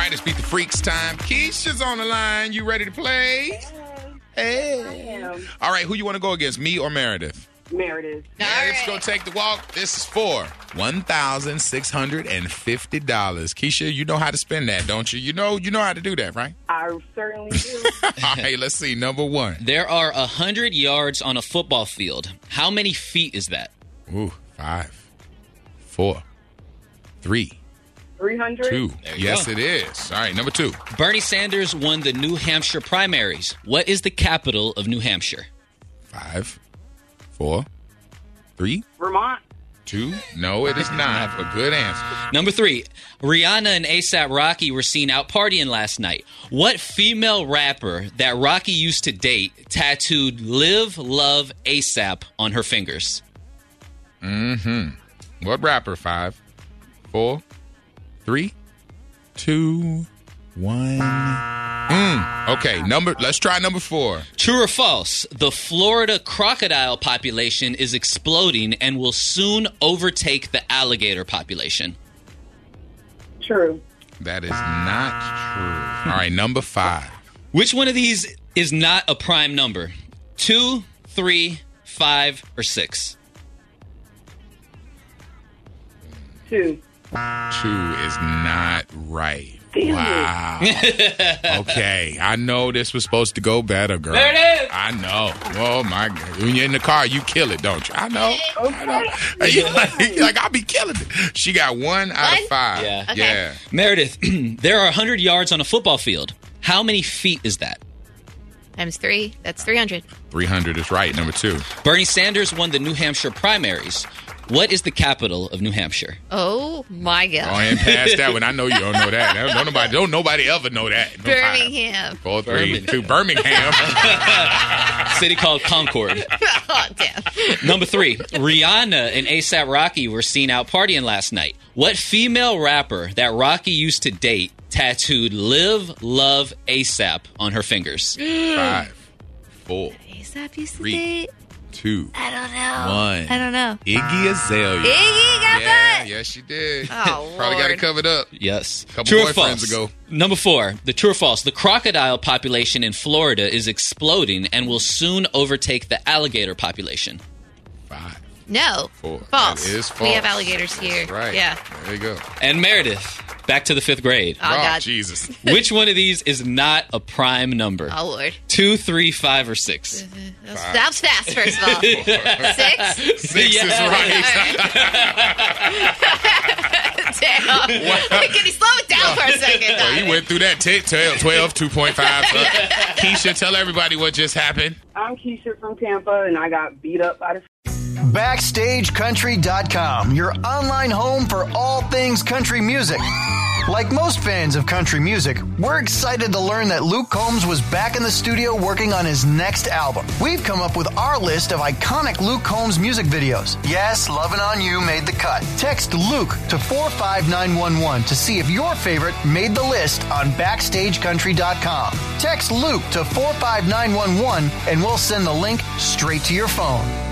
right, it's Beat the Freaks time. Keisha's on the line. You ready to play? Hey. I am. All right, who you want to go against, me or Meredith? Meredith. Meredith's going to take the walk. This is for $1,650. Keisha, you know how to spend that, don't you? You know how to do that, right? I certainly do. All right, let's see. Number one. There are 100 yards on a football field. How many feet is that? Ooh, 5, 4, 3, 300. 2. There you Yes, go. it is. All right, number 2. Bernie Sanders won the New Hampshire primaries. What is the capital of New Hampshire? 5, 4, 3, Vermont. 2. No, it is not. A good answer. Number 3, Rihanna and A$AP Rocky were seen out partying last night. What female rapper that Rocky used to date tattooed Live, Love, A$AP on her fingers? What rapper? 5, 4, 3, 2, 1. Okay, let's try number 4. True or false? The Florida crocodile population is exploding and will soon overtake the alligator population. True. That is not true. All right, number 5. Which one of these is not a prime number? 2, 3, 5, or 6? 2. 2 is not right. Damn Wow. Okay, I know this was supposed to go better, girl. There it is. I know. Oh my God. When you're in the car, you kill it, don't you? I know. I know. Like I'll be killing it. She got 1 out of 5. Yeah. Okay. Yeah. Meredith, there are 100 yards on a football field. How many feet is that? Times 3. That's 300. 300 is right. Number 2. Bernie Sanders won the New Hampshire primaries. What is the capital of New Hampshire? Oh, my Go God. ahead and pass that one. I know you don't know that. Don't nobody ever know that. No, Birmingham. 4, 3, 2. Birmingham. City called Concord. Oh, damn. Number 3, Rihanna and A$AP Rocky were seen out partying last night. What female rapper that Rocky used to date tattooed Live, Love, A$AP on her fingers? 5, 4, A$AP used to 3, date? 2, I don't know. 1. I don't know. Iggy Azalea. Iggy got that? Yes, she did. Oh, Probably got it Lord. covered up. Yes. Couple True or boyfriends false? ago. Number 4, the true or false. The crocodile population in Florida is exploding and will soon overtake the alligator population. 5, No. 4. False. That is false. We have alligators here. That's right. Yeah. There you go. And Meredith, back to the 5th grade. Oh, God. Jesus. Which one of these is not a prime number? Oh, Lord. 2, 3, 5 or 6? That was fast, first of all. 6? 6 is right. Damn. Can you slow it down for a second? Well, you went through that 12, 2.5. Keisha, tell everybody what just happened. I'm Keisha from Tampa, and I got beat up by the BackstageCountry.com, your online home for all things country music. Like most fans of country music, we're excited to learn that Luke Combs was back in the studio working on his next album. We've come up with our list of iconic Luke Combs music videos. Yes, Lovin' On You made the cut. Text Luke to 45911 to see if your favorite made the list on BackstageCountry.com. Text Luke to 45911 and we'll send the link straight to your phone.